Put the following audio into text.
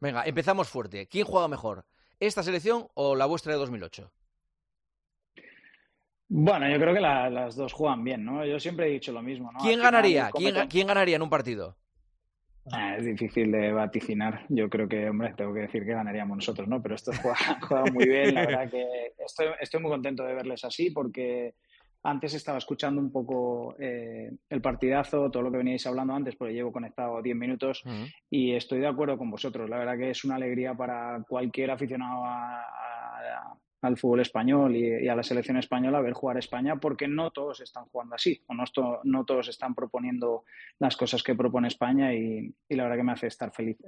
Venga, empezamos fuerte. ¿Quién juega mejor? ¿Esta selección o la vuestra de 2008? Bueno, yo creo que las dos juegan bien, ¿no? Yo siempre he dicho lo mismo, ¿no? Al ¿Quién final ganaría? ¿Quién ganaría en un partido? Es difícil de vaticinar. Yo creo que, hombre, tengo que decir que ganaríamos nosotros, ¿no? Pero estos juegan muy bien. La verdad que estoy muy contento de verles así porque antes estaba escuchando un poco el partidazo, todo lo que veníais hablando antes, porque llevo conectado 10 minutos Mm. y estoy de acuerdo con vosotros. La verdad que es una alegría para cualquier aficionado al fútbol español y a la selección española ver jugar a España, porque no todos están jugando así, o no todos están proponiendo las cosas que propone España y la verdad que me hace estar feliz.